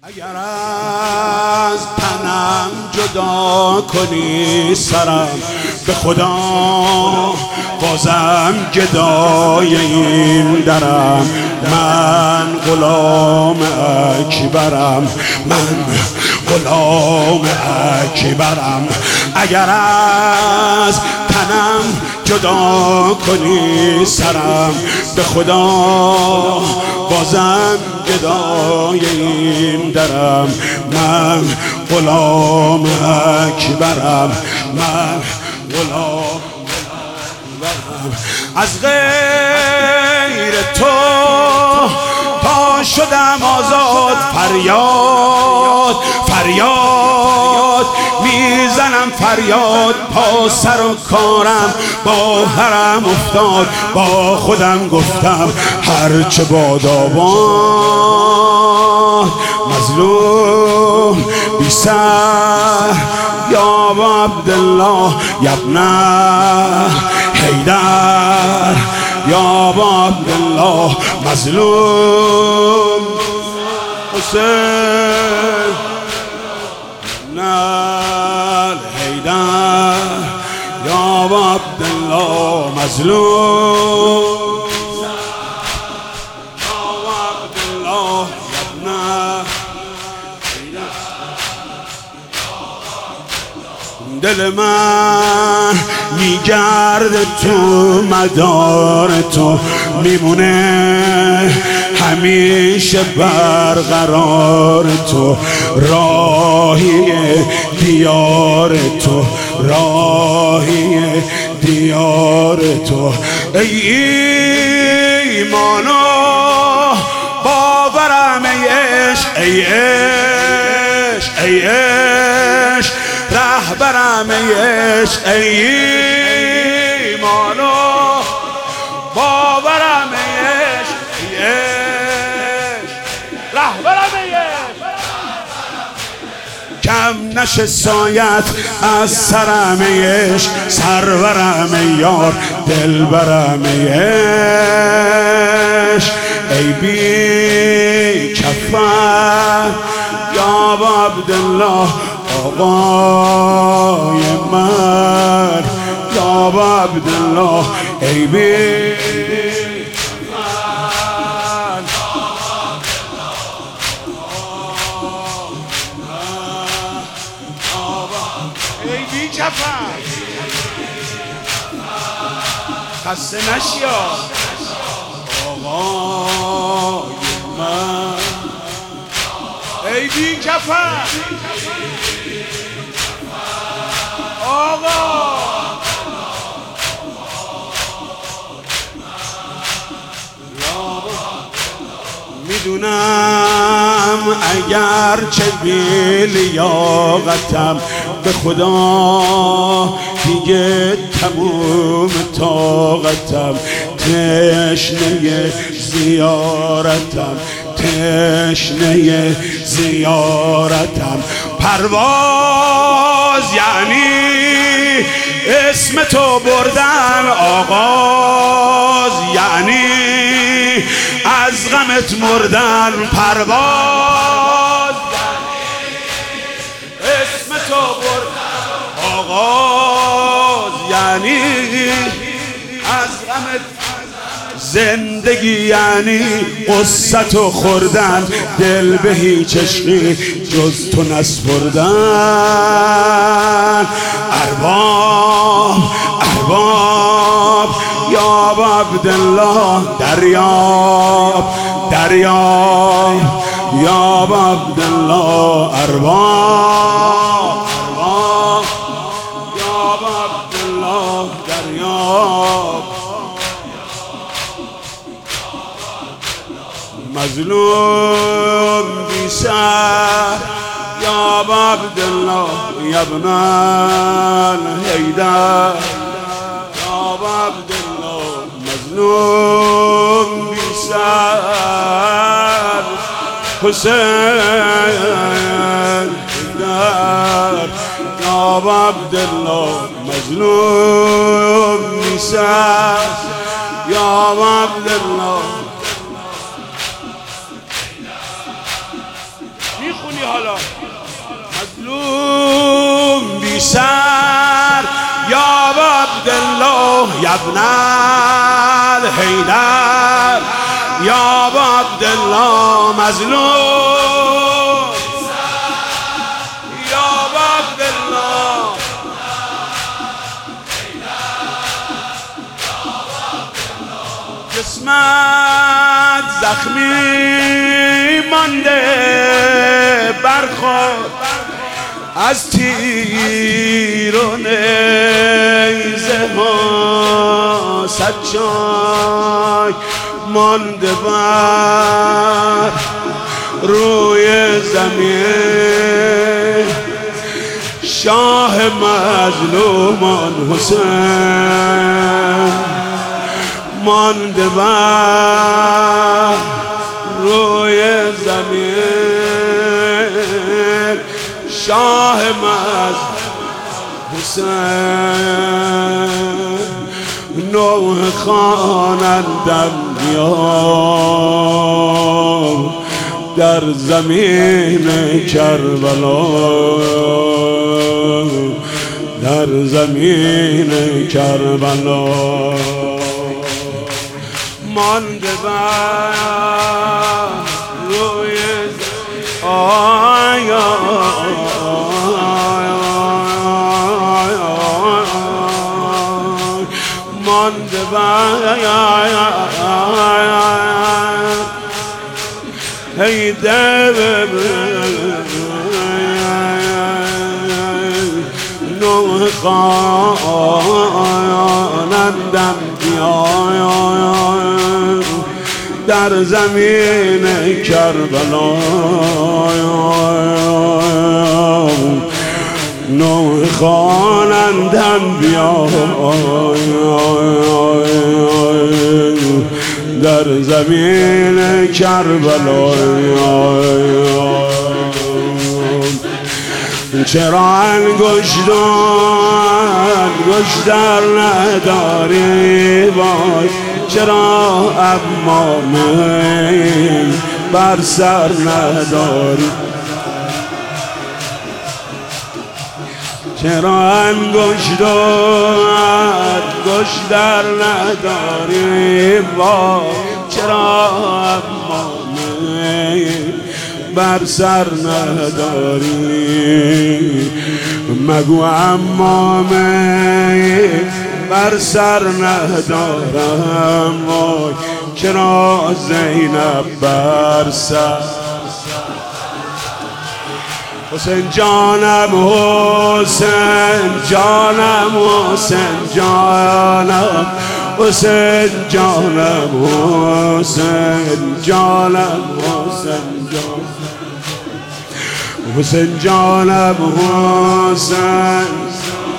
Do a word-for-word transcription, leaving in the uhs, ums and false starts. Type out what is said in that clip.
اگر از تنم جدا کنی سرم، به خدا بازم گدای این درم. من غلام اکبرم، من غلام اکبرم. اگر از تنم جدا کنی سرم، به خدا بازم گدای این درم. من غلام اکبرم، من غلام اکبرم. از غیر تو تا شدم آزاد، فریاد فریاد میزنم، فریاد پا سر و کارم با حرم افتاد. با خودم گفتم هرچه باداباد، مظلوم بی سر یا عبدالله یبن حیدر، یا عبدالله مظلوم حسین نال حیدر، یا عبدالله مظلوم یا عبدالله یبن حیدر. دل من میگرده تو مدار تو، میمونه همیشه برقرار تو. راهی دیار تو، راهی دیار تو. ای ایمان و باورم، ای عشق ای عشق ای عشق رهبرم، ای عشق ای ایمان و باورم، ای عشق ای عشق رهبرم، ای عشق. کم نشه سایت از سرم، ای عشق سرورم، ای یار دلبرم، ای عشق. ای بی کفن یا عبدالله آقای من، یا عبدالله. ای بی کفن ای بی کفن خسته نشیا آقای من. ای بی کفن آقا، میدونم اگر چه بی لیاقتم، به خدا دیگه تموم طاقتم. تشنه زیارتم، تشنه زیارتم. پرواز یعنی اسم تو بردن، آغاز یعنی از غمت مردن. پرواز یعنی اسم تو بردن، آغاز یعنی از غمت. زندگی یعنی قصت و خوردن، دل به هیچ عشقی جز تو نسپردن. ارباب ارباب یا عبدالله دریاب دریاب، یا عبدالله ارباب ارباب یا عبدالله دریاب. مظلوم بی سر یا عبدالله یبن حیدر، یا عبدالله مظلوم بی سر حسین حیدر، یا عبدالله مظلوم بی سر، یا عبدالله میخونی حالا مظلوم بی سر یا عبدالله یا ابن الحیدر یا عبدالله مظلوم یا عبدالله جسمت زخمی مانده برخورد از تیر و نیزه ها سجای مانده بر روی زمین شاه مظلومان حسین مانده بر روی زمین شاه مظلوم حسین نوح خوانندم بیار در زمین کربلا در زمین کربلا مانده بر روی آیا مانده بر ای دل نوح خوانندم در زمین کربلا نوح خوانندم بیا در زمین کربلا چرا انگشتان انگشتر نداری وای چرا امامه بر سر نداری چرا انگشت و انگشتر نداری وای چرا امامه بر سر نداری مگو امامه بر سر ندارم وای چرا زینب بر سر حسین جانم حسین جانم حسین جانم حسین جانم حسین جانم حسین جانم حسین جانم حسین